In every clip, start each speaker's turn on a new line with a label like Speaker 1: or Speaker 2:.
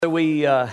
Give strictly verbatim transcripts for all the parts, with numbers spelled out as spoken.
Speaker 1: We uh,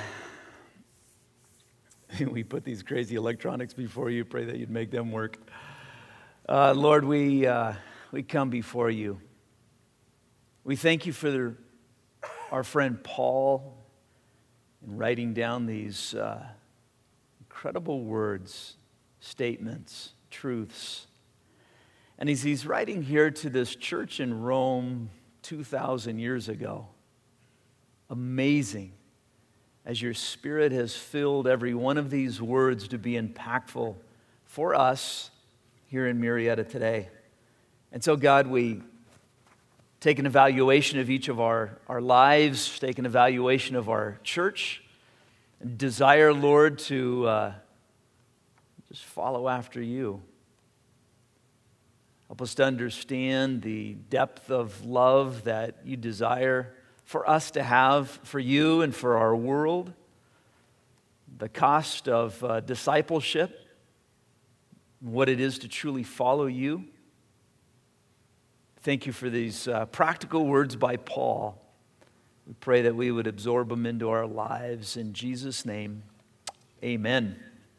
Speaker 1: we put these crazy electronics before you. Pray that you'd make them work. Uh, Lord, we uh, we come before you. We thank you for the, our friend Paul in writing down these uh, incredible words, statements, truths. And as he's writing here to this church in Rome two thousand years ago, amazing. As your Spirit has filled every one of these words to be impactful for us here in Marietta today. And so, God, we take an evaluation of each of our, our lives, take an evaluation of our church, and desire, Lord, to uh, just follow after you. Help us to understand the depth of love that you desire for us to have for you and for our world, the cost of uh, discipleship, what it is to truly follow you. Thank you for these uh, practical words by Paul. We pray that we would absorb them into our lives. In Jesus' name, amen.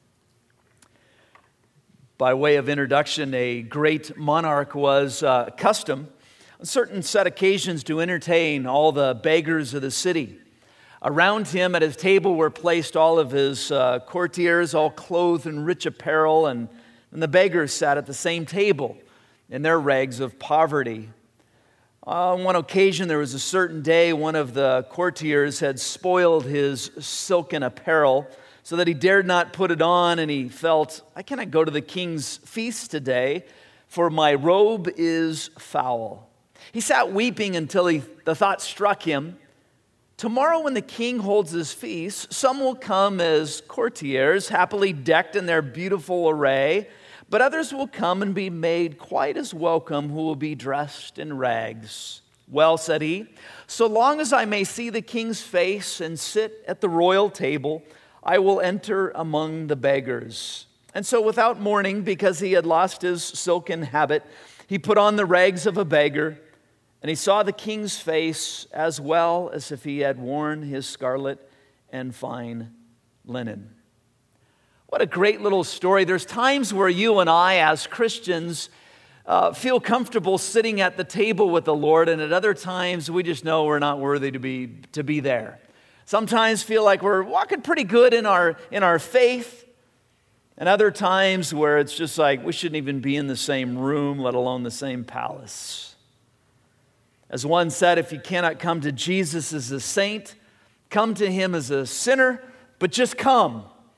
Speaker 1: By way of introduction, a great monarch was uh, accustomed on certain set occasions to entertain all the beggars of the city. Around him at his table were placed all of his uh, courtiers, all clothed in rich apparel, and, and the beggars sat at the same table in their rags of poverty. Uh, on one occasion, there was a certain day, one of the courtiers had spoiled his silken apparel so that he dared not put it on, and he felt, I cannot go to the king's feast today, for my robe is foul. He sat weeping until he, the thought struck him, tomorrow when the king holds his feast, some will come as courtiers, happily decked in their beautiful array, but others will come and be made quite as welcome who will be dressed in rags. Well, said he, so long as I may see the king's face and sit at the royal table, I will enter among the beggars. And so without mourning, because he had lost his silken habit, he put on the rags of a beggar, and he saw the king's face as well as if he had worn his scarlet and fine linen. What a great little story. There's times where you and I, as Christians, uh, feel comfortable sitting at the table with the Lord, and at other times we just know we're not worthy to be to be there. Sometimes feel like we're walking pretty good in our in our faith, and other times where it's just like we shouldn't even be in the same room, let alone the same palace. As one said, if you cannot come to Jesus as a saint, come to him as a sinner, but just come.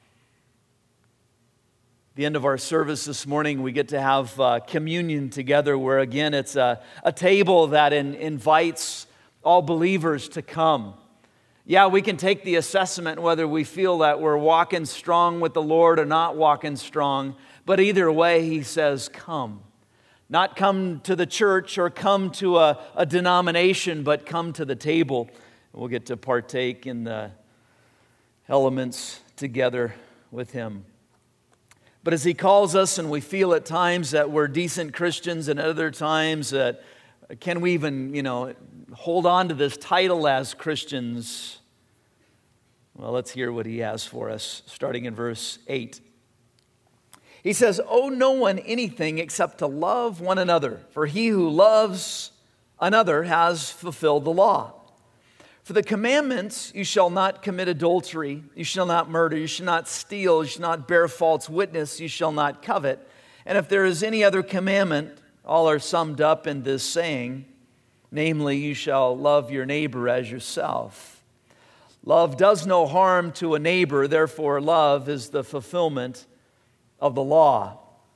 Speaker 1: At the end of our service this morning, we get to have uh, communion together, where again, it's a, a table that in, invites all believers to come. Yeah, we can take the assessment whether we feel that we're walking strong with the Lord or not walking strong, but either way, he says, come. Not come to the church or come to a, a denomination, but come to the table. We'll get to partake in the elements together with him. But as he calls us, and we feel at times that we're decent Christians, and other times that can we even, you know, hold on to this title as Christians? Well, let's hear what he has for us, starting in verse eight. He says, owe no one anything except to love one another, for he who loves another has fulfilled the law. For the commandments, you shall not commit adultery, you shall not murder, you shall not steal, you shall not bear false witness, you shall not covet. And if there is any other commandment, all are summed up in this saying, namely, you shall love your neighbor as yourself. Love does no harm to a neighbor, therefore love is the fulfillment of the law.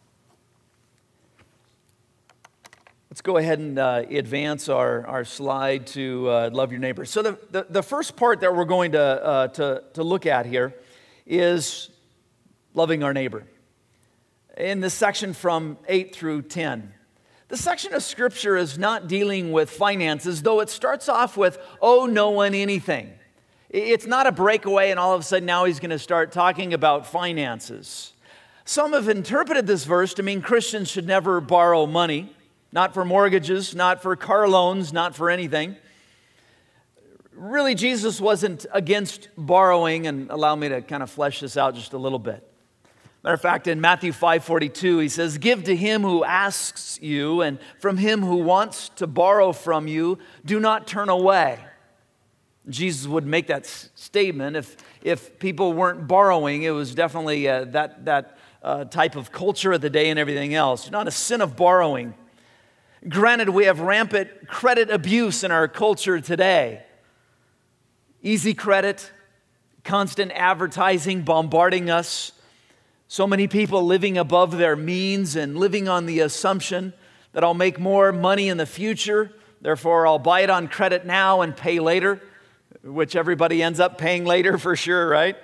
Speaker 1: Let's go ahead and uh, advance our, our slide to uh, love your neighbor. So the, the, the first part that we're going to, uh, to, to look at here is loving our neighbor. In this section from eight through ten. The section of Scripture is not dealing with finances, though it starts off with, owe no one anything. It's not a breakaway and all of a sudden now he's going to start talking about finances. Some have interpreted this verse to mean Christians should never borrow money, not for mortgages, not for car loans, not for anything. really Jesus wasn't against borrowing, and allow me to kind of flesh this out just a little bit. Matter of fact, in Matthew five forty-two, he says, "Give to him who asks you, and from him who wants to borrow from you, do not turn away." Jesus would make that s- statement if if people weren't borrowing. It was definitely uh, that that uh, type of culture of the day and everything else. Not a sin of borrowing. Granted, we have rampant credit abuse in our culture today. Easy credit, constant advertising bombarding us. So many people living above their means and living on the assumption that I'll make more money in the future, therefore I'll buy it on credit now and pay later, which everybody ends up paying later for sure, right?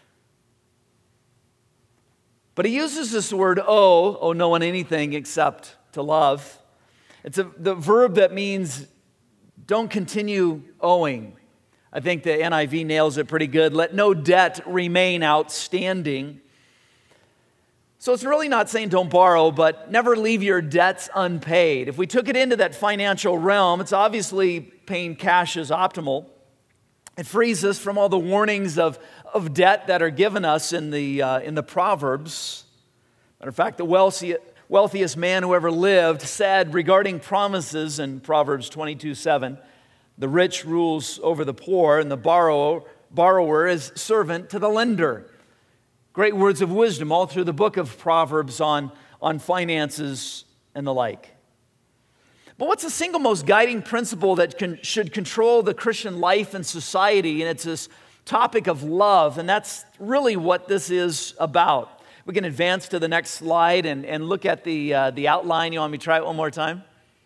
Speaker 1: But he uses this word owe, owe no one anything except to love. It's a, the verb that means don't continue owing. I think the N I V nails it pretty good. Let no debt remain outstanding. So it's really not saying don't borrow, but never leave your debts unpaid. If we took it into that financial realm, it's obviously paying cash is optimal. It frees us from all the warnings of, of debt that are given us in the, uh, in the Proverbs. Matter of fact, the wealthy, wealthiest man who ever lived said regarding promises in Proverbs twenty-two seven, "The rich rules over the poor, and the borrower, borrower is servant to the lender." Great words of wisdom all through the book of Proverbs on, on finances and the like. But what's the single most guiding principle that can, should control the Christian life and society? And it's this topic of love, and that's really what this is about. We can advance to the next slide and, and look at the, uh, the outline. You want me to try it one more time?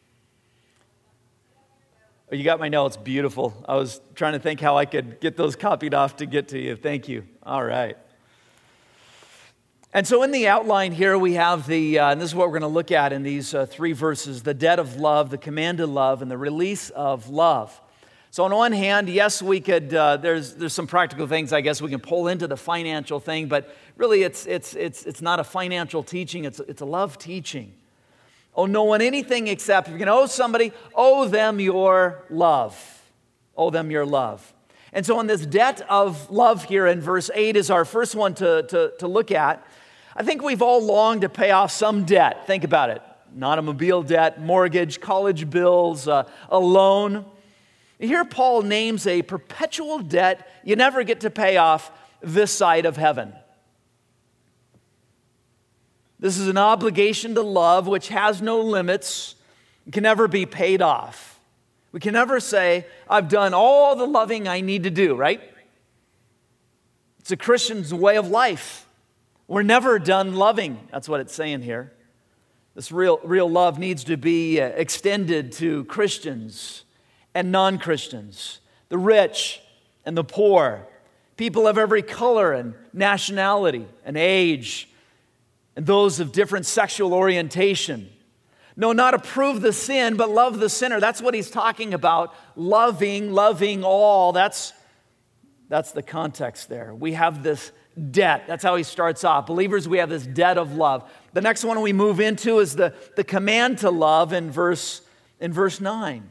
Speaker 1: Oh, you got my notes. Beautiful. I was trying to think how I could get those copied off to get to you. Thank you. All right. And so in the outline here, we have the, uh, and this is what we're going to look at in these uh, three verses, the debt of love, the command to love, and the release of love. So on one hand, yes, we could, uh, there's there's some practical things I guess we can pull into the financial thing, but really it's it's it's it's not a financial teaching, it's, it's a love teaching. Owe no one anything except, if you can owe somebody, owe them your love. Owe them your love. And so on this debt of love here in verse eight is our first one to, to, to look at. I think we've all longed to pay off some debt. Think about it. An automobile debt, mortgage, college bills, uh, a loan. Here Paul names a perpetual debt you never get to pay off this side of heaven. This is an obligation to love which has no limits and can never be paid off. We can never say, I've done all the loving I need to do, right? It's a Christian's way of life. We're never done loving. That's what it's saying here. This real, real love needs to be extended to Christians and non-Christians, the rich and the poor, people of every color and nationality and age, and those of different sexual orientation. No, not approve the sin, but love the sinner. That's what he's talking about. Loving, loving all. That's, that's the context there. We have this debt. That's how he starts off. Believers, we have this debt of love. The next one we move into is the, the command to love in verse, in verse nine.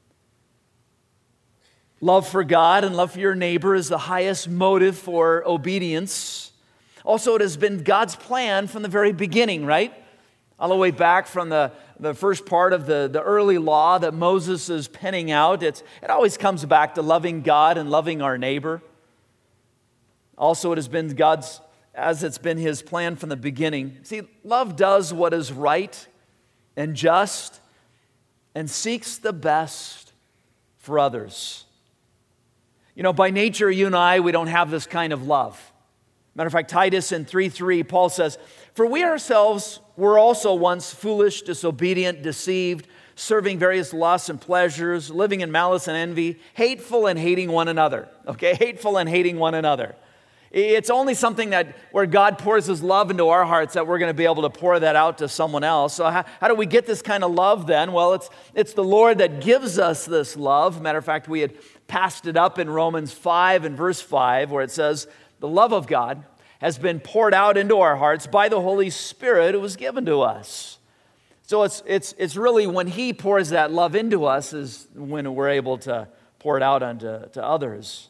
Speaker 1: Love for God and love for your neighbor is the highest motive for obedience. Also, it has been God's plan from the very beginning, right? All the way back from the, the first part of the, the early law that Moses is penning out. It's, it always comes back to loving God and loving our neighbor. Also, it has been God's, as it's been his plan from the beginning. See, love does what is right and just and seeks the best for others. You know, by nature, you and I, we don't have this kind of love. Matter of fact, Titus in three three, Paul says, "For we ourselves were also once foolish, disobedient, deceived, serving various lusts and pleasures, living in malice and envy, hateful and hating one another." Okay, hateful and hating one another. It's only something that where God pours his love into our hearts that we're going to be able to pour that out to someone else. So how, how do we get this kind of love then? Well, it's it's the Lord that gives us this love. Matter of fact, we had passed it up in Romans five and verse five where it says, the love of God has been poured out into our hearts by the Holy Spirit who was given to us. So it's it's it's really when he pours that love into us is when we're able to pour it out unto to others.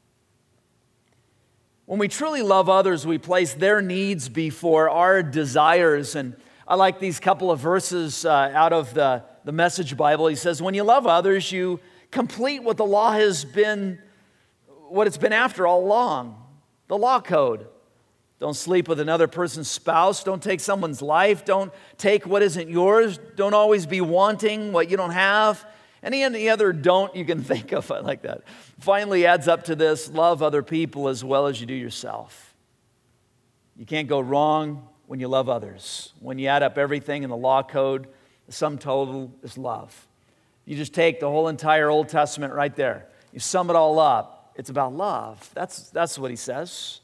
Speaker 1: When we truly love others, we place their needs before our desires. And I like these couple of verses uh, out of the, the Message Bible. He says, when you love others, you complete what the law has been, what it's been after all along. The law code. Don't sleep with another person's spouse. Don't take someone's life. Don't take what isn't yours. Don't always be wanting what you don't have. Any any other don't you can think of like that. Finally adds up to this: love other people as well as you do yourself. You can't go wrong when you love others. When you add up everything in the law code, the sum total is love. You just take the whole entire Old Testament right there. You sum it all up. It's about love. That's, that's what he says.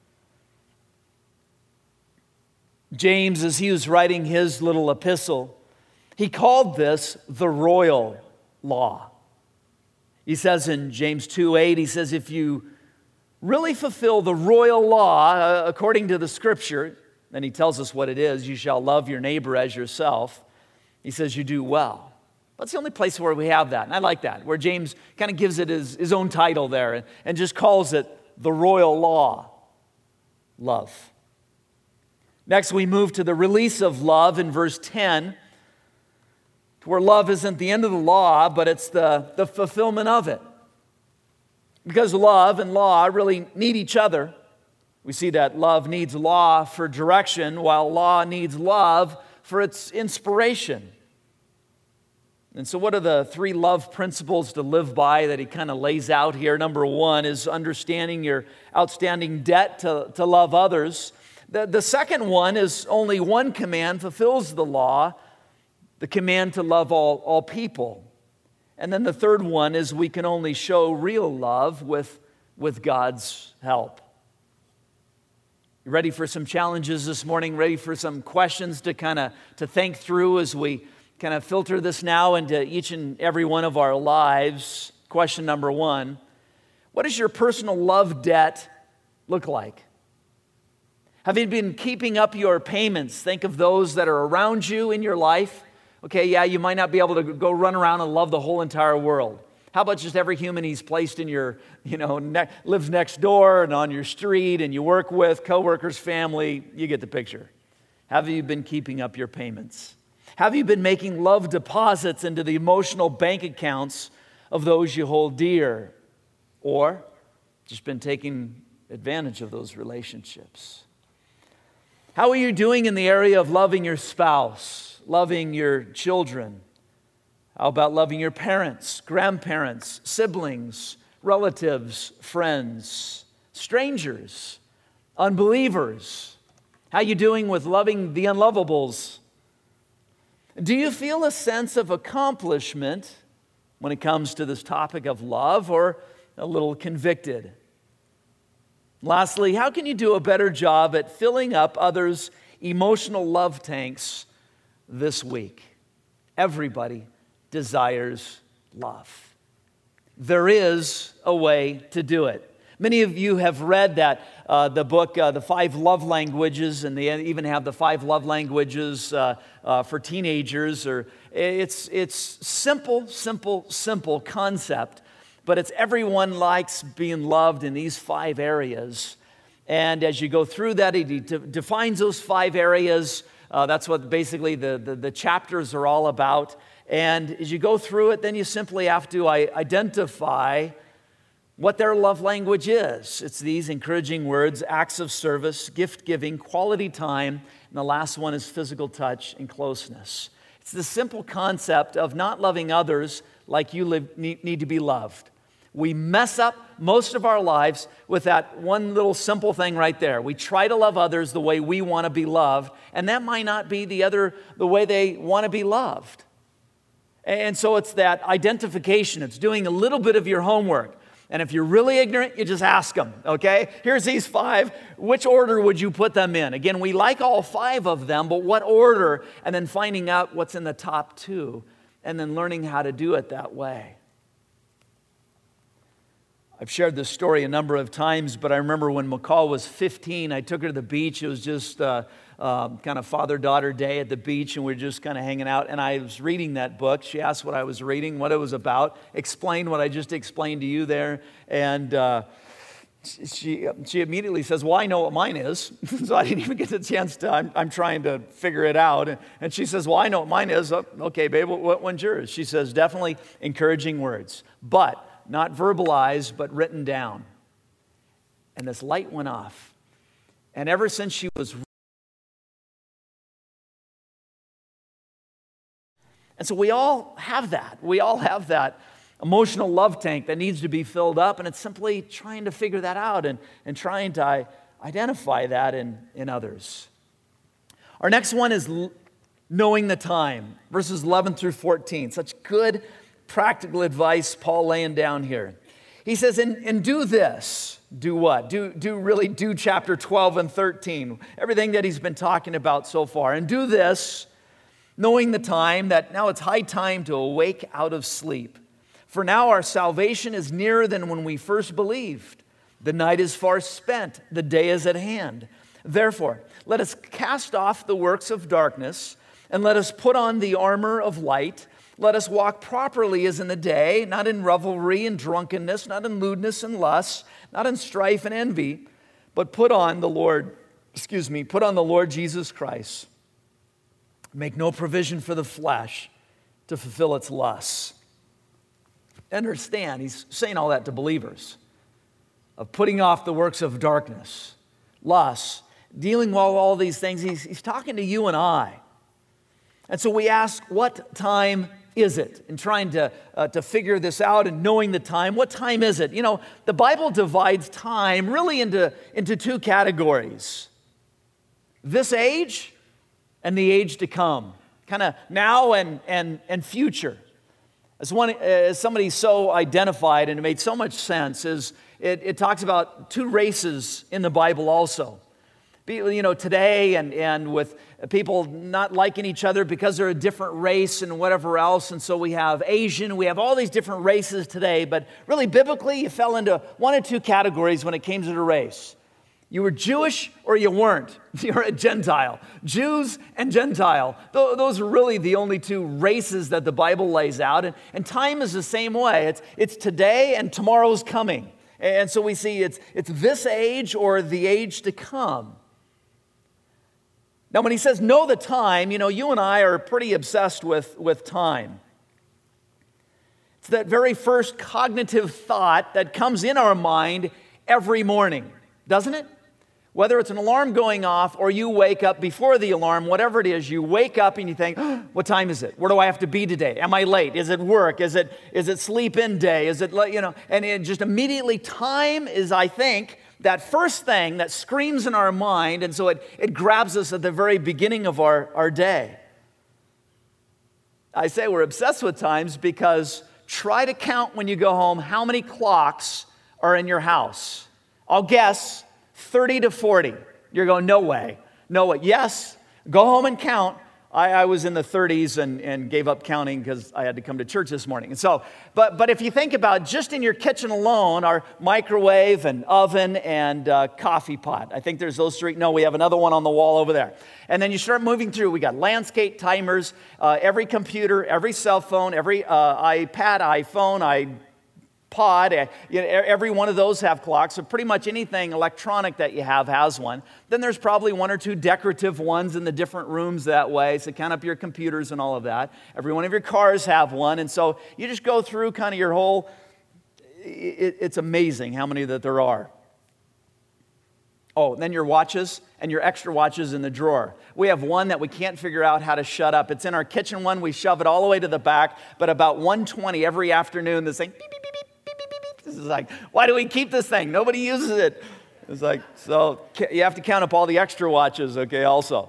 Speaker 1: James, as he was writing his little epistle, he called this the royal law. He says in James two eight, he says, if you really fulfill the royal law uh, according to the Scripture, then he tells us what it is: you shall love your neighbor as yourself. He says you do well. That's the only place where we have that, and I like that, where James kind of gives it his, his own title there and, and just calls it the royal law, love. Next, we move to the release of love in verse ten, where love isn't the end of the law, but it's the, the fulfillment of it. Because love and law really need each other. We see that love needs law for direction, while law needs love for its inspiration. And so what are the three love principles to live by that he kind of lays out here? Number one is understanding your outstanding debt to, to love others. The, the second one is only one command fulfills the law, the command to love all, all people. And then the third one is we can only show real love with, with God's help. You ready for some challenges this morning? Ready for some questions to kind of to think through as we kind of filter this now into each and every one of our lives? Question number one: what does your personal love debt look like? Have you been keeping up your payments? Think of those that are around you in your life. Okay, yeah, you might not be able to go run around and love the whole entire world. How about just every human he's placed in your, you know, ne- lives next door and on your street and you work with, coworkers, family? You get the picture. Have you been keeping up your payments? Have you been making love deposits into the emotional bank accounts of those you hold dear? Or just been taking advantage of those relationships? How are you doing in the area of loving your spouse, loving your children? How about loving your parents, grandparents, siblings, relatives, friends, strangers, unbelievers? How are you doing with loving the unlovables? Do you feel a sense of accomplishment when it comes to this topic of love, or a little convicted? Lastly, how can you do a better job at filling up others' emotional love tanks this week? Everybody desires love. There is a way to do it. Many of you have read that uh, the book, uh, The Five Love Languages, and they even have the Five Love Languages uh, uh, for teenagers. Or it's it's simple, simple, simple concept, but it's everyone likes being loved in these five areas. And as you go through that, he de- defines those five areas. Uh, that's what basically the, the the chapters are all about. And as you go through it, then you simply have to identify what their love language is. It's these encouraging words: acts of service, gift giving, quality time, and the last one is physical touch and closeness. It's the simple concept of not loving others like you live, need to be loved. We mess up most of our lives with that one little simple thing right there. We try to love others the way we want to be loved, and that might not be the other the way they want to be loved. And so it's that identification. It's doing a little bit of your homework. And if you're really ignorant, you just ask them, okay? Here's these five. Which order would you put them in? Again, we like all five of them, but what order? And then finding out what's in the top two, and then learning how to do it that way. I've shared this story a number of times, but I remember when McCall was fifteen, I took her to the beach. It was just uh, um, kind of father-daughter day at the beach, and we we're just kind of hanging out. And I was reading that book. She asked what I was reading, what it was about, explained what I just explained to you there. And uh, she she immediately says, well, I know what mine is. So I didn't even get the chance to, I'm, I'm trying to figure it out. And, and she says, well, I know what mine is. Oh, okay, babe, what, what one's yours? She says, definitely encouraging words, but not verbalized, but written down. And this light went off. And ever since she was... And so we all have that. We all have that emotional love tank that needs to be filled up, and it's simply trying to figure that out and, and trying to identify that in, in others. Our next one is l- knowing the time, verses eleven through fourteen. Such good practical advice Paul laying down here. He says, and, and do this. Do what? Do, do really do chapter twelve and thirteen, everything that he's been talking about so far. And do this, knowing the time, that now it's high time to awake out of sleep. For now our salvation is nearer than when we first believed. The night is far spent, the day is at hand. Therefore, let us cast off the works of darkness, and let us put on the armor of light. Let us walk properly as in the day, not in revelry and drunkenness, not in lewdness and lust, not in strife and envy, but put on the Lord, excuse me, put on the Lord Jesus Christ. Make no provision for the flesh to fulfill its lusts. Understand, he's saying all that to believers, of putting off the works of darkness, lust, dealing with all these things. He's, he's talking to you and I. And so we ask, what time is it? And trying to, uh, to figure this out and knowing the time, what time is it? You know, the Bible divides time really into, into two categories. This age and the age to come. Kind of now and, and, and future. As, one, as somebody so identified, and it made so much sense, is it, it talks about two races in the Bible also. You know, today and, and with people not liking each other because they're a different race and whatever else. And so we have Asian, we have all these different races today. But really, biblically, you fell into one of two categories when it came to the race. You were Jewish or you weren't. You're a Gentile. Jews and Gentile. Those are really the only two races that the Bible lays out. And, and time is the same way. It's, it's today and tomorrow's coming. And so we see it's, it's this age or the age to come. Now, when he says know the time, you know, you and I are pretty obsessed with, with time. It's that very first cognitive thought that comes in our mind every morning, doesn't it? Whether it's an alarm going off or you wake up before the alarm, whatever it is, you wake up and you think, oh, what time is it? Where do I have to be today? Am I late? Is it work? Is it is it sleep-in day? Is it, you know, and it just immediately, time is, I think, that first thing that screams in our mind, and so it, it grabs us at the very beginning of our, our day. I say we're obsessed with times because try to count when you go home how many clocks are in your house. I'll guess thirty to forty. You're going, no way, no way. Yes, go home and count. I, I was in the thirties and, and gave up counting because I had to come to church this morning. And so, but but if you think about just in your kitchen alone, our microwave and oven and uh, coffee pot. I think there's those three. No, we have another one on the wall over there. And then you start moving through. We got landscape timers, uh, every computer, every cell phone, every uh, iPad, iPhone, iPod. Pod, you know, every one of those have clocks, so pretty much anything electronic that you have has one. Then there's probably one or two decorative ones in the different rooms that way, so count up your computers and all of that. Every one of your cars have one, and so you just go through kind of your whole, it, it's amazing how many that there are. Oh, then your watches and your extra watches in the drawer. We have one that we can't figure out how to shut up. It's in our kitchen one, we shove it all the way to the back, but about one twenty every afternoon, this thing, beep, beep, beep, beep. This is like, why do we keep this thing? Nobody uses it. It's like, so you have to count up all the extra watches, okay, also.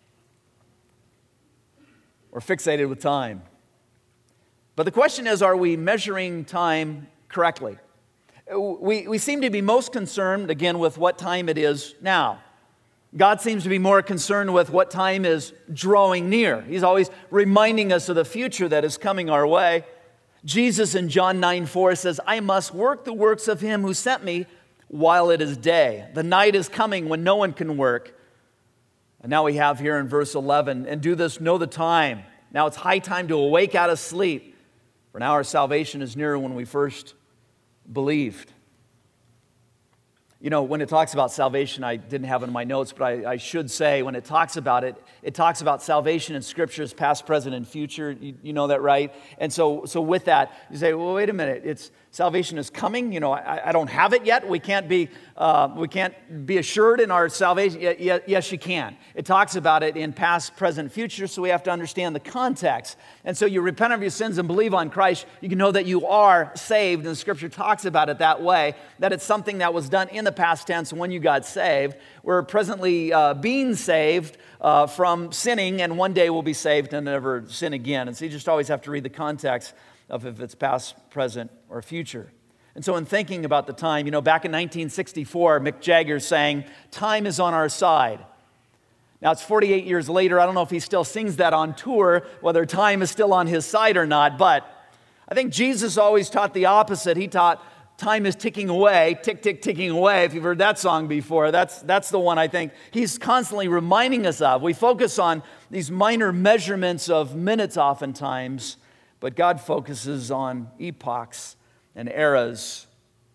Speaker 1: We're fixated with time. But the question is, are we measuring time correctly? We, we seem to be most concerned, again, with what time it is now. God seems to be more concerned with what time is drawing near. He's always reminding us of the future that is coming our way. Jesus in John nine four says, I must work the works of him who sent me while it is day. The night is coming when no one can work. And now we have here in verse eleven, and do this, know the time. Now it's high time to awake out of sleep, for now our salvation is nearer when we first believed. You know, when it talks about salvation, I didn't have it in my notes, but I, I should say, when it talks about it, it talks about salvation in Scriptures, past, present, and future. You, you know that, right? And so, so with that, you say, well, wait a minute. It's salvation is coming. You know, I, I don't have it yet. We can't be, uh, we can't be assured in our salvation. Yes, yes, you can. It talks about it in past, present, future. So we have to understand the context. And so you repent of your sins and believe on Christ. You can know that you are saved. And the Scripture talks about it that way. That it's something that was done in the past tense when you got saved. We're presently uh, being saved uh, from sinning, and one day we'll be saved and never sin again. And so you just always have to read the context of if it's past, present, or future. And so in thinking about the time, you know, back in nineteen sixty-four, Mick Jagger sang, "Time is on our side." Now it's forty-eight years later. I don't know if he still sings that on tour, whether time is still on his side or not, but I think Jesus always taught the opposite. He taught time is ticking away, tick, tick, ticking away. If you've heard that song before, that's, that's the one I think he's constantly reminding us of. We focus on these minor measurements of minutes oftentimes, but God focuses on epochs and eras.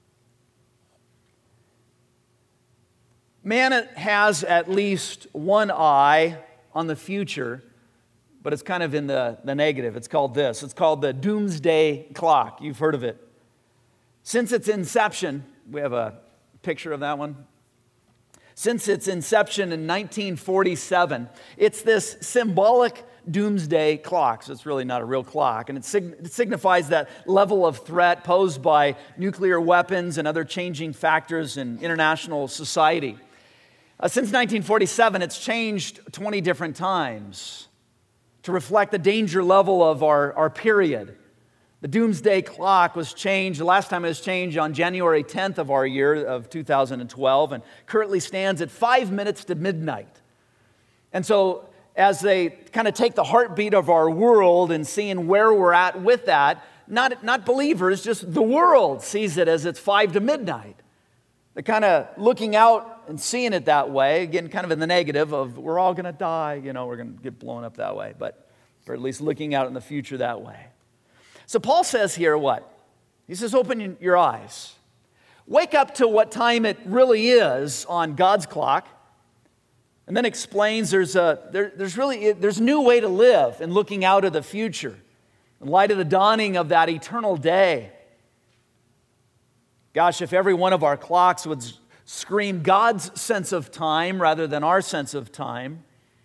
Speaker 1: Man has at least one eye on the future, but it's kind of in the, the negative. It's called this. It's called the doomsday clock. You've heard of it. Since its inception, we have a picture of that one. Since its inception in nineteen forty-seven, it's this symbolic doomsday clock. So it's really not a real clock. And it, sig- it signifies that level of threat posed by nuclear weapons and other changing factors in international society. Uh, since nineteen forty-seven, it's changed twenty different times to reflect the danger level of our, our period. The doomsday clock was changed, the last time it was changed on January tenth of our year of two thousand twelve, and currently stands at five minutes to midnight. And so as they kind of take the heartbeat of our world and seeing where we're at with that, not, not believers, just the world sees it as it's five to midnight. They're kind of looking out and seeing it that way, again, kind of in the negative of we're all going to die, you know, we're going to get blown up that way, but or at least looking out in the future that way. So Paul says here what? He says, open your eyes. Wake up to what time it really is on God's clock. And then explains there's a there, there's really there's a new way to live in looking out of the future in light of the dawning of that eternal day. Gosh, if every one of our clocks would scream God's sense of time rather than our sense of time.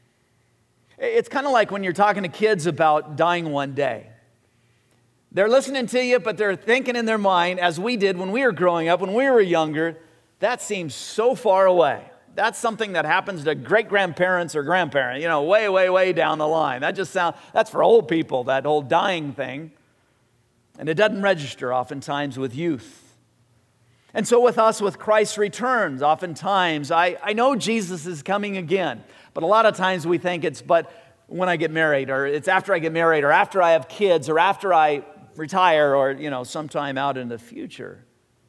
Speaker 1: It's kind of like when you're talking to kids about dying one day. They're listening to you, but they're thinking in their mind, as we did when we were growing up, when we were younger, that seems so far away. That's something that happens to great-grandparents or grandparents, you know, way, way, way down the line. That just sounds, that's for old people, that whole dying thing. And it doesn't register oftentimes with youth. And so with us, with Christ's returns, oftentimes, I, I know Jesus is coming again, but a lot of times we think it's, but when I get married, or it's after I get married, or after I have kids, or after I retire, or, you know, sometime out in the future.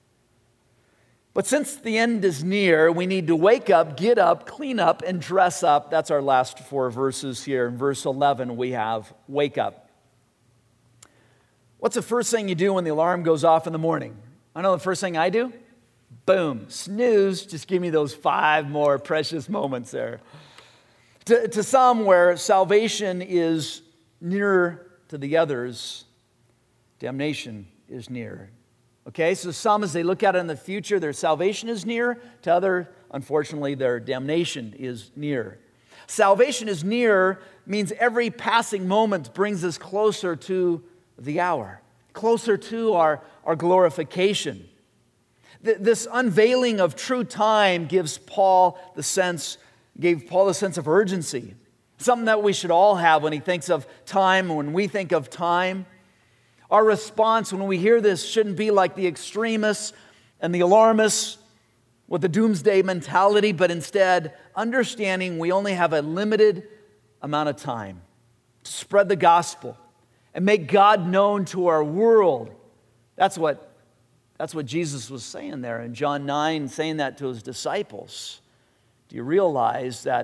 Speaker 1: But since the end is near, we need to wake up, get up, clean up, and dress up. That's our last four verses here. In verse eleven, we have wake up. What's the first thing you do when the alarm goes off in the morning? I know the first thing I do? Boom, snooze. Just give me those five more precious moments there. To, to some, where salvation is nearer to the others, damnation is near. Okay, so some, as they look out in the future, their salvation is near. To others, unfortunately, their damnation is near. Salvation is near means every passing moment brings us closer to the hour, closer to our, our glorification. Th- this unveiling of true time gives Paul the sense, gave Paul a sense of urgency, something that we should all have when he thinks of time, when we think of time. Our response when we hear this shouldn't be like the extremists and the alarmists with the doomsday mentality, but instead understanding we only have a limited amount of time to spread the gospel and make God known to our world. That's what, that's what Jesus was saying there in John nine, saying that to his disciples. Do you realize that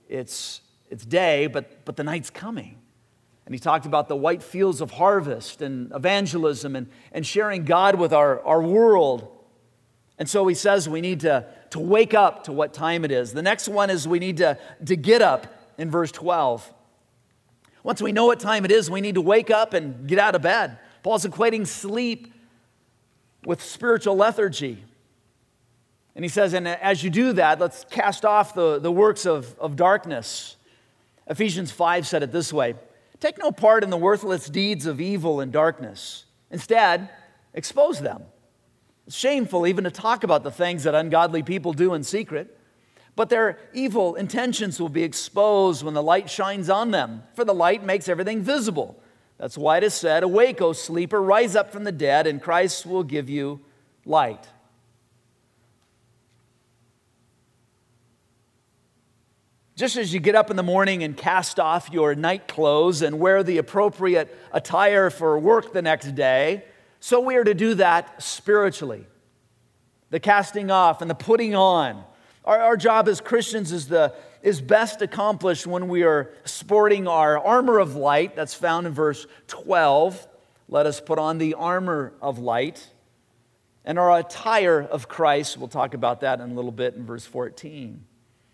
Speaker 1: it's, it's day, but, but the night's coming. And he talked about the white fields of harvest and evangelism and, and sharing God with our, our world. And so he says we need to, to wake up to what time it is. The next one is we need to, to get up in verse twelve. Once we know what time it is, we need to wake up and get out of bed. Paul's equating sleep with spiritual lethargy. And he says, and as you do that, let's cast off the, the works of, of darkness. Ephesians five said it this way: take no part in the worthless deeds of evil and darkness. Instead, expose them. It's shameful even to talk about the things that ungodly people do in secret, but their evil intentions will be exposed when the light shines on them, for the light makes everything visible. That's why it is said, awake, O sleeper, rise up from the dead, and Christ will give you light. Just as you get up in the morning and cast off your night clothes and wear the appropriate attire for work the next day, so we are to do that spiritually. The casting off and the putting on. Our, our job as Christians is, the, is best accomplished when we are sporting our armor of light. That's found in verse twelve. Let us put on the armor of light. And our attire of Christ, we'll talk about that in a little bit in verse fourteen.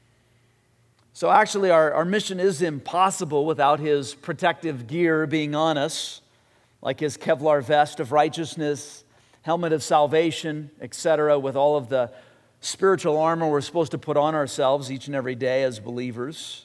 Speaker 1: So actually, our, our mission is impossible without his protective gear being on us, like his Kevlar vest of righteousness, helmet of salvation, et cetera, with all of the spiritual armor we're supposed to put on ourselves each and every day as believers.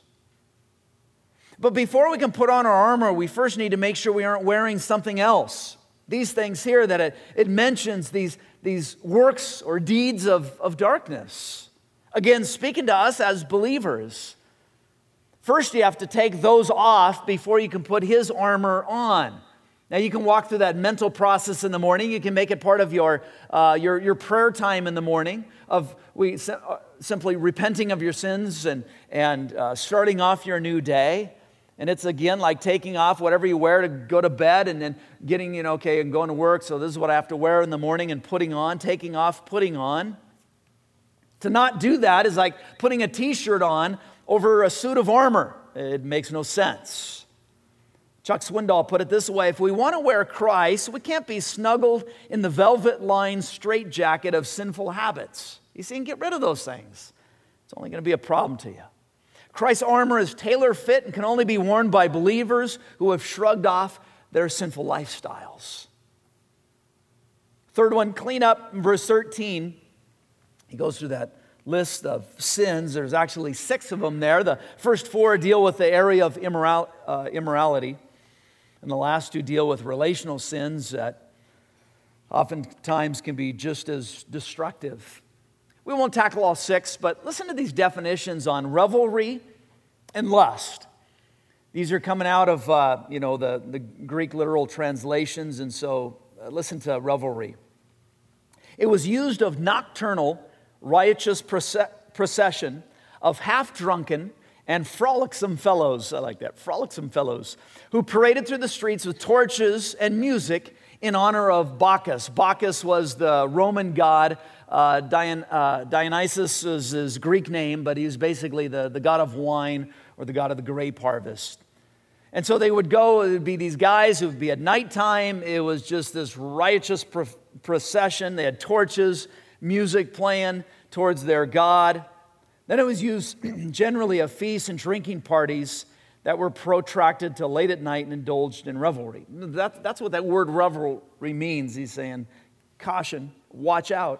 Speaker 1: But before we can put on our armor, we first need to make sure we aren't wearing something else. These things here that it, it mentions, these, these works or deeds of, of darkness. Again, speaking to us as believers. First, you have to take those off before you can put his armor on. Now, you can walk through that mental process in the morning. You can make it part of your uh, your, your prayer time in the morning of we simply repenting of your sins and, and uh, starting off your new day. And it's, again, like taking off whatever you wear to go to bed and then getting, you know, okay, and going to work. So this is what I have to wear in the morning and putting on, taking off, putting on. To not do that is like putting a t-shirt on over a suit of armor. It makes no sense. Chuck Swindoll put it this way: if we want to wear Christ, we can't be snuggled in the velvet-lined straitjacket of sinful habits. You see, you can get rid of those things. It's only going to be a problem to you. Christ's armor is tailor-fit and can only be worn by believers who have shrugged off their sinful lifestyles. Third one, clean up, in verse thirteen. He goes through that list of sins. There's actually six of them there. The first four deal with the area of immoral, uh, immorality. And the last two deal with relational sins that oftentimes can be just as destructive. We won't tackle all six, but listen to these definitions on revelry and lust. These are coming out of uh, you know the, the Greek literal translations, and so uh, listen to revelry. It was used of nocturnal, riotous procession of half-drunken and frolicsome fellows, I like that, frolicsome fellows, who paraded through the streets with torches and music in honor of Bacchus. Bacchus was the Roman god. Uh, Dion, uh, Dionysus is his Greek name, but he's basically the, the god of wine or the god of the grape harvest. And so they would go, it would be these guys who would be at nighttime. It was just this riotous pro- procession. They had torches, music playing towards their god. Then it was used generally of feasts and drinking parties that were protracted till late at night and indulged in revelry. That, that's what that word revelry means. He's saying, caution, watch out.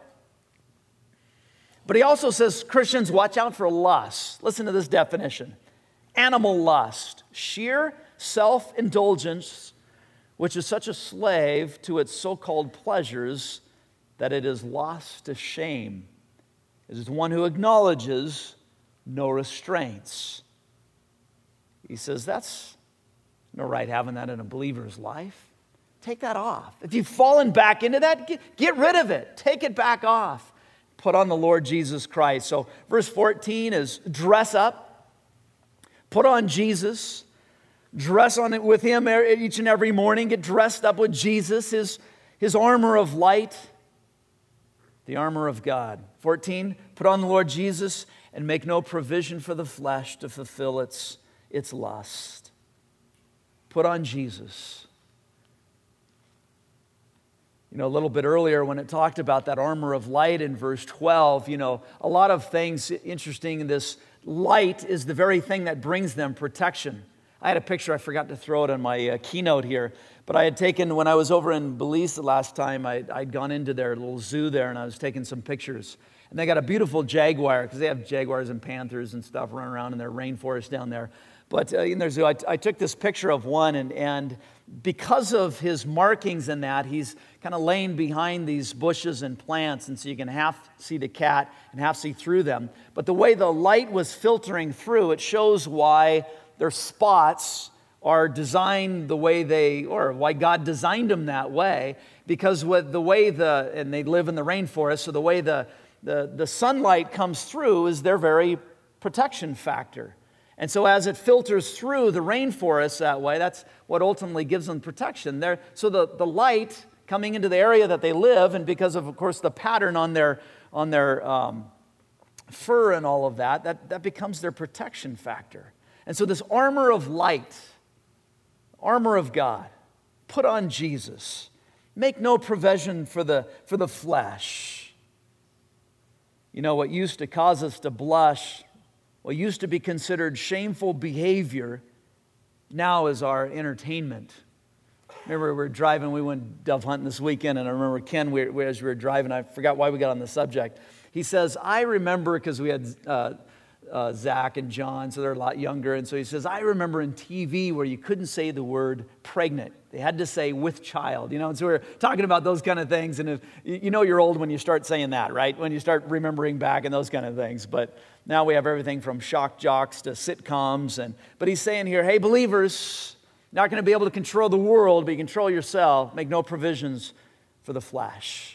Speaker 1: But he also says, Christians, watch out for lust. Listen to this definition. Animal lust, sheer self-indulgence, which is such a slave to its so-called pleasures that it is lost to shame. It is one who acknowledges no restraints. He says, that's no right having that in a believer's life. Take that off. If you've fallen back into that, get, get rid of it. Take it back off. Put on the Lord Jesus Christ. So verse fourteen is dress up. Put on Jesus. Dress on it with him each and every morning. Get dressed up with Jesus, his, his armor of light. The armor of God. fourteen, put on the Lord Jesus and make no provision for the flesh to fulfill its, its lust. Put on Jesus. You know, a little bit earlier when it talked about that armor of light in verse twelve, you know, a lot of things interesting in this. Light is the very thing that brings them protection. I had a picture, I forgot to throw it on my uh, keynote here, but I had taken, when I was over in Belize the last time, I, I'd gone into their little zoo there and I was taking some pictures. And they got a beautiful jaguar, because they have jaguars and panthers and stuff running around in their rainforest down there. But uh, in their zoo, I, I took this picture of one, and, and because of his markings in that, he's kind of laying behind these bushes and plants, and so you can half see the cat and half see through them. But the way the light was filtering through, it shows why their spots are designed the way they, or why God designed them that way, because with the way the, and they live in the rainforest, so the way the, the, the sunlight comes through is their very protection factor. And so as it filters through the rainforest that way, that's what ultimately gives them protection. They're, so the, the light coming into the area that they live, and because of, of course, the pattern on their, on their um, fur and all of that, that, that becomes their protection factor. And so this armor of light, armor of God, put on Jesus. Make no provision for the, for the flesh. You know, what used to cause us to blush, what used to be considered shameful behavior, now is our entertainment. Remember, we were driving, we went dove hunting this weekend, and I remember Ken, we, we, as we were driving, I forgot why we got on the subject. He says, I remember, because we had uh, uh, Zach and John, so they're a lot younger, and so he says, I remember in T V where you couldn't say the word pregnant. They had to say with child, you know, and so we were talking about those kind of things, and if, you know you're old when you start saying that, right? When you start remembering back and those kind of things, but now we have everything from shock jocks to sitcoms, and but he's saying here, hey, believers, not going to be able to control the world, but you control yourself. Make no provisions for the flesh.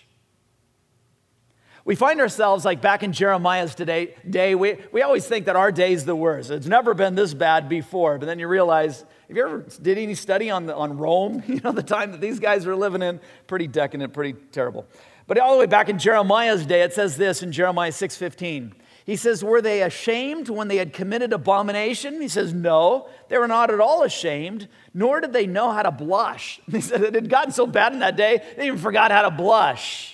Speaker 1: We find ourselves like back in Jeremiah's today, day. We, we always think that our day's the worst. It's never been this bad before. But then you realize, have you ever did any study on the, on Rome? You know, the time that these guys were living in, pretty decadent, pretty terrible. But all the way back in Jeremiah's day, it says this in Jeremiah six fifteen. He says, were they ashamed when they had committed abomination? He says, no, they were not at all ashamed, nor did they know how to blush. He said it had gotten so bad in that day, they even forgot how to blush.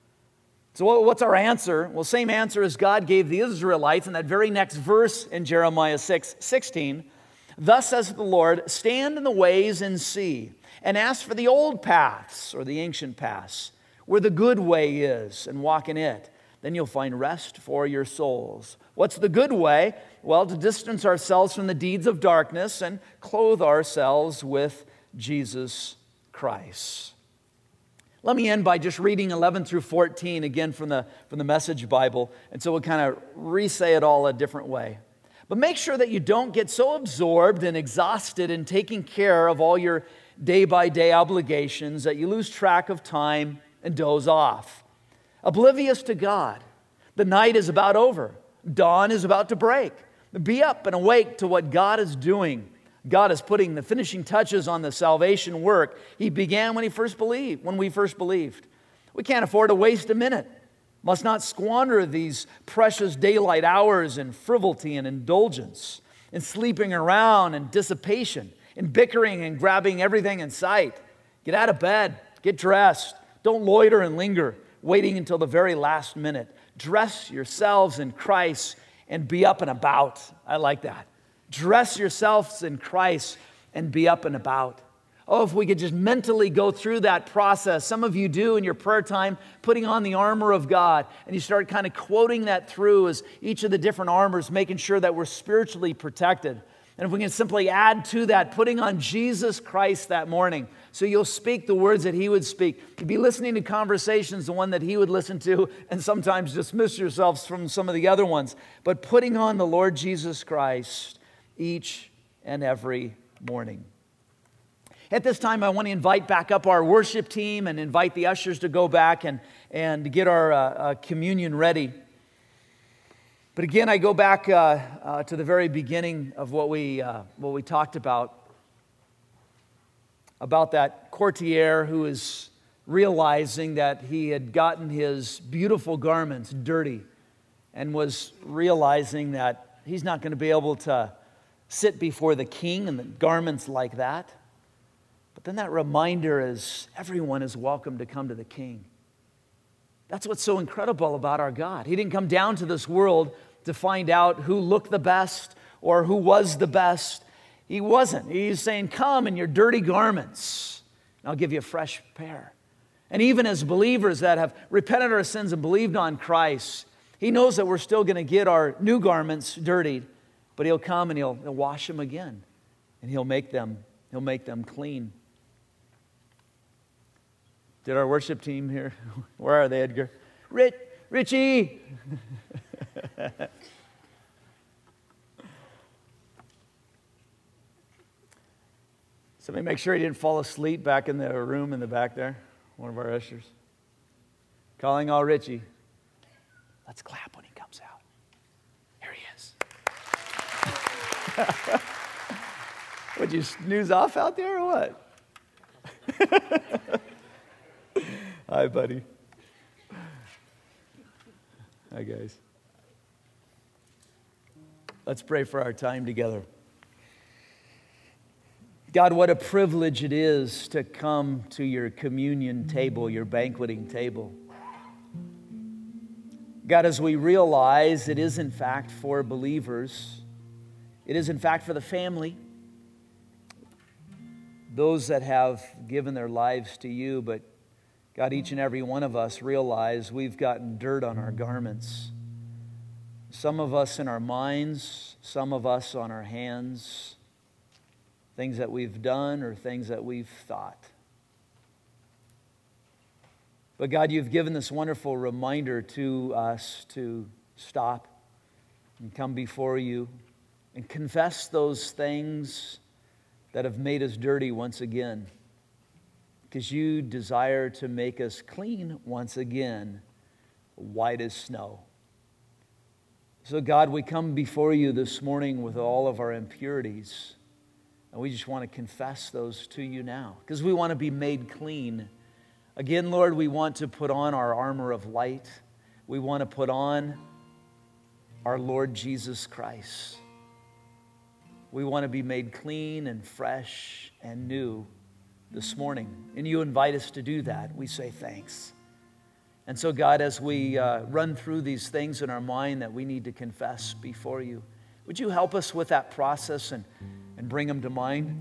Speaker 1: So what's our answer? Well, same answer as God gave the Israelites in that very next verse in Jeremiah six sixteen. Thus says the Lord, stand in the ways and see, and ask for the old paths, or the ancient paths, where the good way is, and walk in it. Then you'll find rest for your souls. What's the good way? Well, to distance ourselves from the deeds of darkness and clothe ourselves with Jesus Christ. Let me end by just reading eleven through fourteen again from the, from the Message Bible. And so we'll kind of re-say it all a different way. But make sure that you don't get so absorbed and exhausted in taking care of all your day-by-day obligations that you lose track of time and doze off. Oblivious to God. The night is about over. Dawn is about to break. Be up and awake to what God is doing. God is putting the finishing touches on the salvation work He began when He first believed, when we first believed. We can't afford to waste a minute. Must not squander these precious daylight hours in frivolity and indulgence, in sleeping around and dissipation, in bickering and grabbing everything in sight. Get out of bed. Get dressed. Don't loiter and linger, waiting until the very last minute. Dress yourselves in Christ and be up and about. I like that. Dress yourselves in Christ and be up and about. Oh, if we could just mentally go through that process. Some of you do in your prayer time, putting on the armor of God, and you start kind of quoting that through as each of the different armors, making sure that we're spiritually protected. And if we can simply add to that, putting on Jesus Christ that morning, so you'll speak the words that He would speak. You'd be listening to conversations, the one that He would listen to, and sometimes dismiss yourselves from some of the other ones. But putting on the Lord Jesus Christ each and every morning. At this time, I want to invite back up our worship team and invite the ushers to go back and, and get our uh, uh, communion ready. But again, I go back uh, uh, to the very beginning of what we uh, what we talked about, about that courtier who is realizing that he had gotten his beautiful garments dirty and was realizing that he's not going to be able to sit before the king in the garments like that. But then that reminder is everyone is welcome to come to the king. That's what's so incredible about our God. He didn't come down to this world to find out who looked the best or who was the best. He wasn't. He's saying, come in your dirty garments, and I'll give you a fresh pair. And even as believers that have repented our sins and believed on Christ, he knows that we're still going to get our new garments dirtied, but he'll come and he'll, he'll wash them again, and he'll make them, he'll make them clean. Did our worship team here? Where are they, Edgar? Rich, Richie! Somebody make sure he didn't fall asleep back in the room in the back there. One of our ushers. Calling all Richie. Let's clap when he comes out. Here he is. Would you snooze off out there or what? Hi, buddy. Hi, guys. Let's pray for our time together. God, what a privilege it is to come to your communion table, your banqueting table. God, as we realize it is in fact for believers, it is in fact for the family, those that have given their lives to you, but God, each and every one of us realize we've gotten dirt on our garments. Some of us in our minds, some of us on our hands, things that we've done or things that we've thought. But God, you've given this wonderful reminder to us to stop and come before you and confess those things that have made us dirty once again, because you desire to make us clean once again, white as snow. So God, we come before you this morning with all of our impurities, and we just want to confess those to you now, because we want to be made clean. Again, Lord, we want to put on our armor of light. We want to put on our Lord Jesus Christ. We want to be made clean and fresh and new this morning. And you invite us to do that. We say thanks. And so, God, as we uh, run through these things in our mind that we need to confess before you, would you help us with that process and, and bring them to mind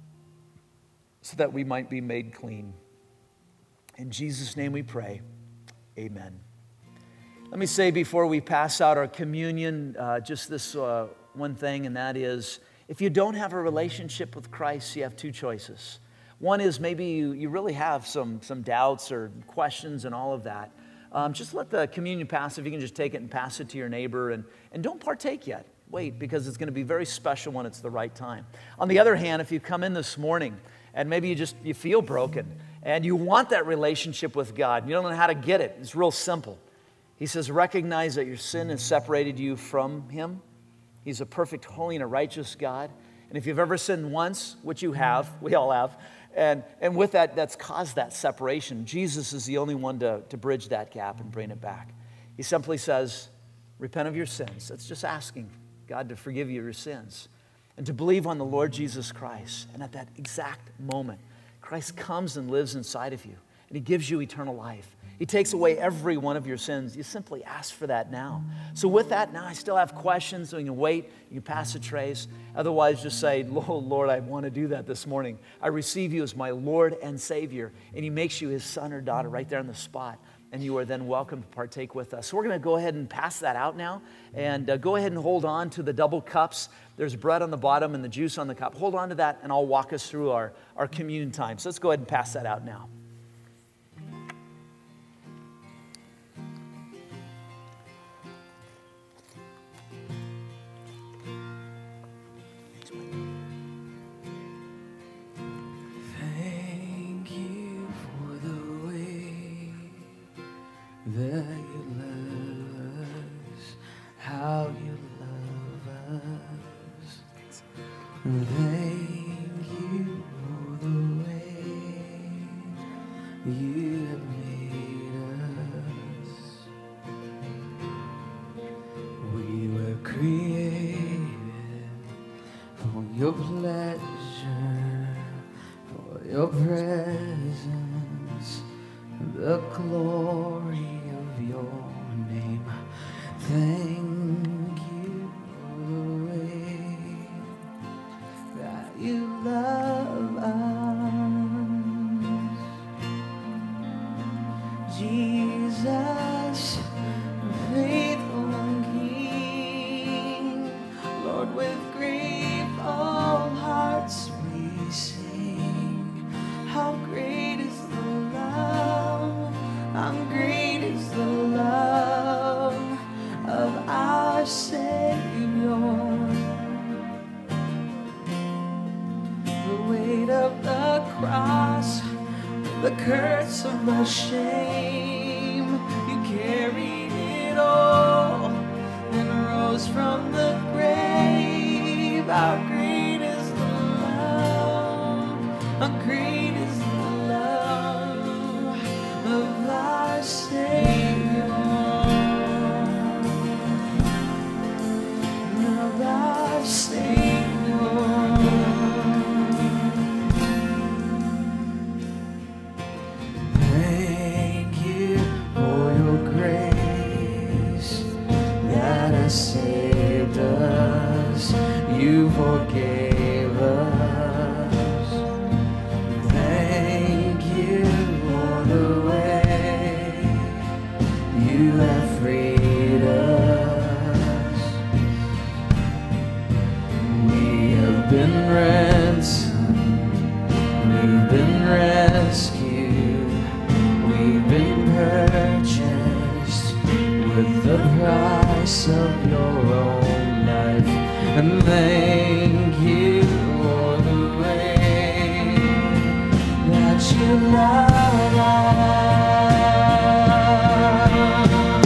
Speaker 1: so that we might be made clean? In Jesus' name we pray. Amen. Let me say before we pass out our communion, uh, just this uh, one thing, and that is, if you don't have a relationship with Christ, you have two choices. One is maybe you, you really have some, some doubts or questions and all of that. Um, just let the communion pass. If you can just take it and pass it to your neighbor, and, and don't partake yet. Wait, because it's going to be very special when it's the right time. On the other hand, if you come in this morning and maybe you just you feel broken and you want that relationship with God, you don't know how to get it. It's real simple. He says, recognize that your sin has separated you from Him. He's a perfect, holy, and a righteous God. And if you've ever sinned once, which you have, we all have, and, and with that, that's caused that separation. Jesus is the only one to, to bridge that gap and bring it back. He simply says, repent of your sins. That's just asking God to forgive you your sins and to believe on the Lord Jesus Christ. And at that exact moment, Christ comes and lives inside of you, and He gives you eternal life. He takes away every one of your sins. You simply ask for that now. So with that, now I still have questions, so you can wait. You can pass the trays. Otherwise, just say, Lord, Lord, I want to do that this morning. I receive you as my Lord and Savior. And He makes you His son or daughter right there on the spot. And you are then welcome to partake with us. So we're going to go ahead and pass that out now. And uh, go ahead and hold on to the double cups. There's bread on the bottom and the juice on the cup. Hold on to that, and I'll walk us through our, our communion time. So let's go ahead and pass that out now.
Speaker 2: That you love us, how you love us. Thank you for the way you created for your pleasure, for your presence, the glory of your name. Thank you for the way that you love us, Jesus, faithful King. Lord, with grateful hearts we sing. How great is the love, how great is the love of our Savior. The weight of the cross, the curse of the shame, you carried it all and rose from the grave. How great is the love, how great is the love of our Savior, of our Savior. Thank you for your grace that has saved us. You forgave us. Thank you for the way you have freed us. We have been ransomed, we've been rescued, we've been purchased with the price of your own life. And thank you for the way that you love us.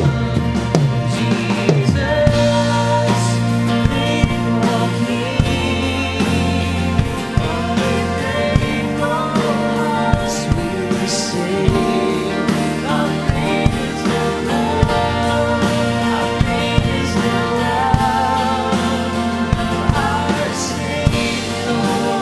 Speaker 2: Jesus, faithful King, all the grateful hearts we sing. How great is the love, how great is the love of our Savior.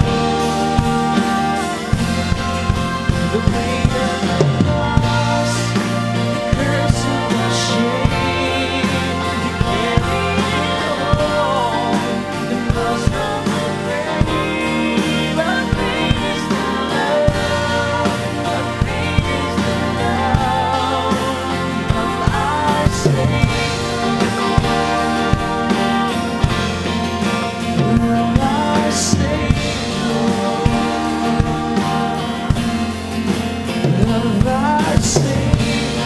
Speaker 2: The weight of the cross, the curse of the shame, you carried it all and rose from the grave. How great is the love, how great is the love of our Savior, of our Savior, of our Savior,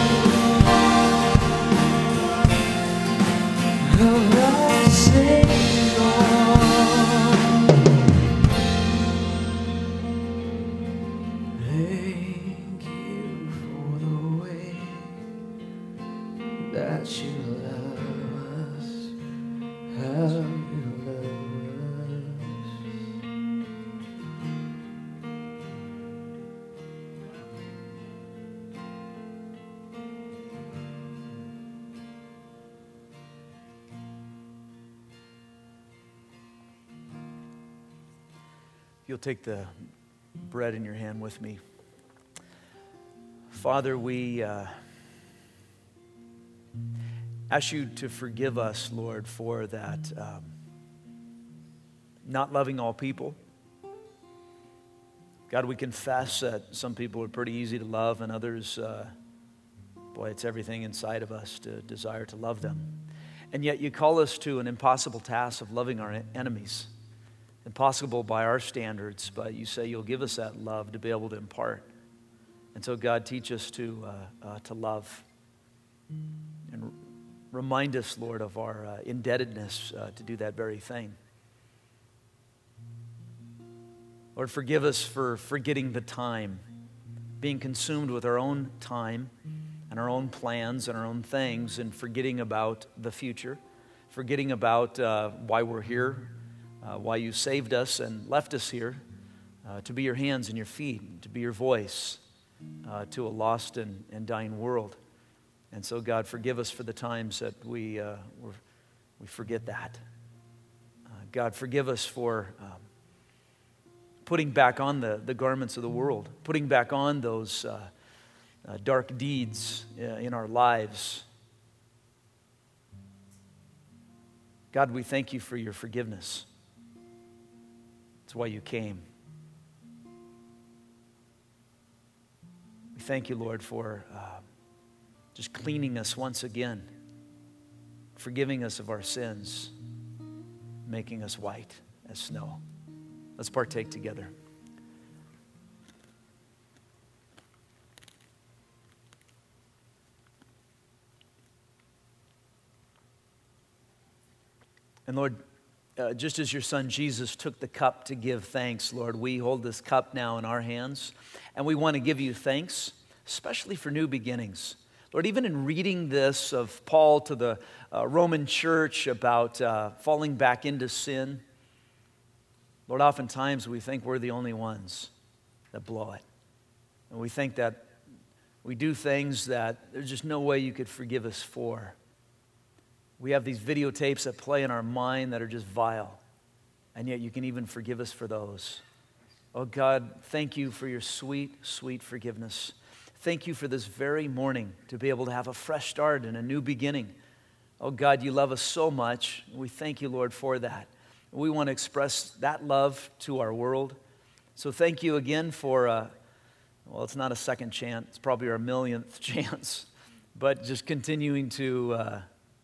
Speaker 2: of our Savior. Thank you for the way that you love us, how you love us.
Speaker 1: You'll take the bread in your hand with me. Father, we uh, ask you to forgive us, Lord, for that um, not loving all people. God, we confess that some people are pretty easy to love, and others, uh, boy, it's everything inside of us to desire to love them. And yet you call us to an impossible task of loving our enemies. Impossible by our standards, but you say you'll give us that love to be able to impart. And so, God, teach us to uh, uh, to love. And r- remind us, Lord, of our uh, indebtedness uh, to do that very thing. Lord, forgive us for forgetting the time, being consumed with our own time and our own plans and our own things, and forgetting about the future, forgetting about uh, why we're here, Uh, why you saved us and left us here, uh, to be your hands and your feet, to be your voice uh, to a lost and, and dying world. And so, God, forgive us for the times that we uh, were We forget that. Uh, God, forgive us for um, putting back on the, the garments of the world, putting back on those uh, uh, dark deeds uh, in our lives. God, we thank you for your forgiveness. That's why you came. We thank you, Lord, for uh, just cleaning us once again, forgiving us of our sins, making us white as snow. Let's partake together. And Lord, uh, just as your son Jesus took the cup to give thanks, Lord, we hold this cup now in our hands, and we want to give you thanks, especially for new beginnings. Lord, even in reading this of Paul to the uh, Roman church about uh, falling back into sin, Lord, oftentimes we think we're the only ones that blow it. And we think that we do things that there's just no way you could forgive us for. We have these videotapes that play in our mind that are just vile, and yet you can even forgive us for those. Oh God, thank you for your sweet, sweet forgiveness. Thank you for this very morning to be able to have a fresh start and a new beginning. Oh God, you love us so much. We thank you, Lord, for that. We want to express that love to our world. So thank you again for, uh, well, it's not a second chance. It's probably our millionth chance. But just continuing to uh,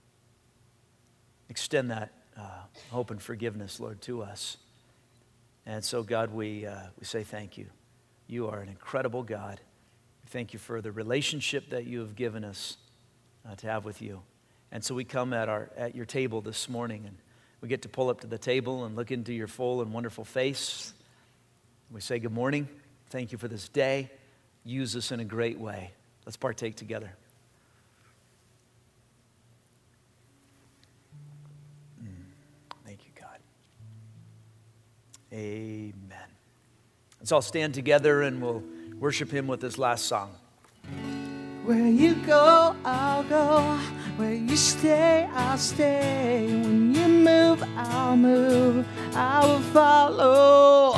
Speaker 1: extend that uh, hope and forgiveness, Lord, to us. And so, God, we, uh, we say thank you. You are an incredible God. Thank you for the relationship that you have given us uh, to have with you. And so we come at our at your table this morning, and we get to pull up to the table and look into your full and wonderful face. We say good morning. Thank you for this day. Use us in a great way. Let's partake together. Mm. Thank you, God. Amen. Let's all stand together and we'll worship him with this last song.
Speaker 2: Where you go, I'll go. Where you stay, I'll stay. When you move, I'll move. I will follow.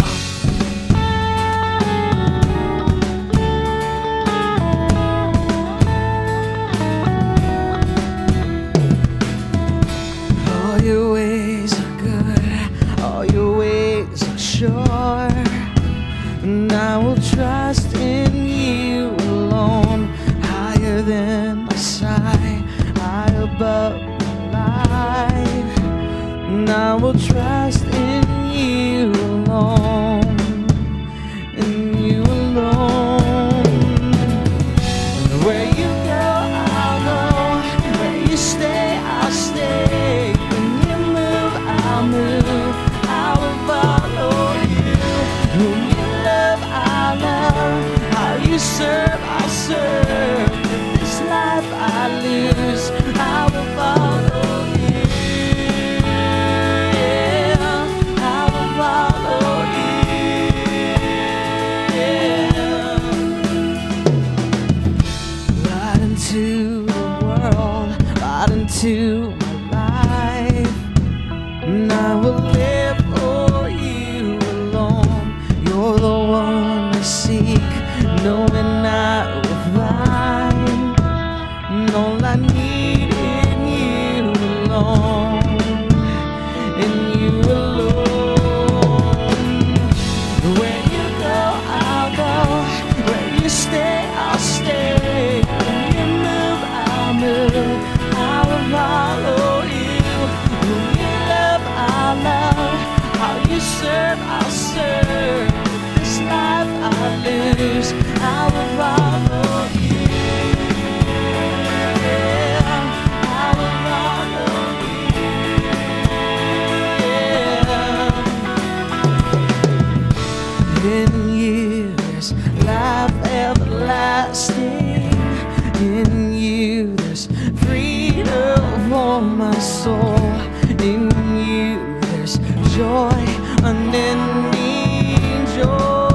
Speaker 2: All your ways are good. All your ways are sure. And I will trust in you alone, higher than my sight, high above my life. And I will trust in you alone, in you alone. And where you go, I'll go. Where you stay, I'll stay. When you move, I'll move. I will follow you. Whom you love, I love. How you serve, I serve. If this life I lose, I will follow you. Yeah, I will follow you. Yeah. Right into the world, right into my life. And I will live for you alone. You're the one I seek, knowing I will find. And all I need in you alone, in you alone. Where you go, I'll go. Where you stay, I'll stay. When you move, I'll move. I will follow you. Whom you love, I love. How you serve, I'll serve. This life I lose, I will follow you. I will follow you. In years, life everlasting. In you, there's freedom for my soul. In you, there's joy, unending joy.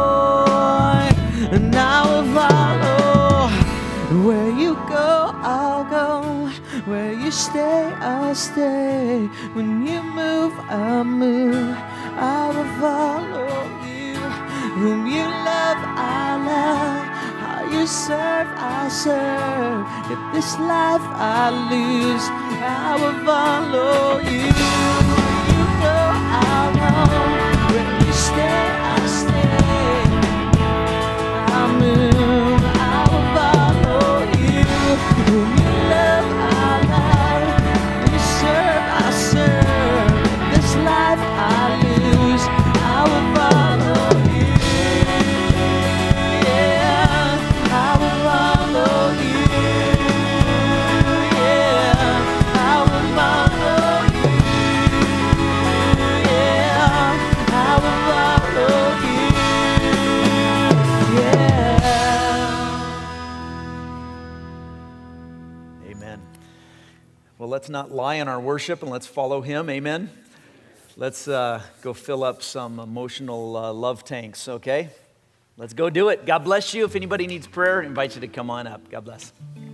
Speaker 2: And I will follow. Where you go, I'll go. Where you stay, I'll I'll stay. When you move, I'll move. I will follow you. Whom you love, I love. How you serve, I serve. If this life I lose, I will follow you. You go, I'll go. When you stay, I'll stay. I'll move, I will follow you. Whom you love, I love. Whom you serve, I serve. If this life I lose, I will follow you. Yeah, I will follow you. Yeah, I will follow you. Yeah, I will follow you. Yeah.
Speaker 1: Amen. Well, let's not lie in our worship and let's follow him. Amen. Let's uh, go fill up some emotional uh, love tanks, okay? Let's go do it. God bless you. If anybody needs prayer, I invite you to come on up. God bless.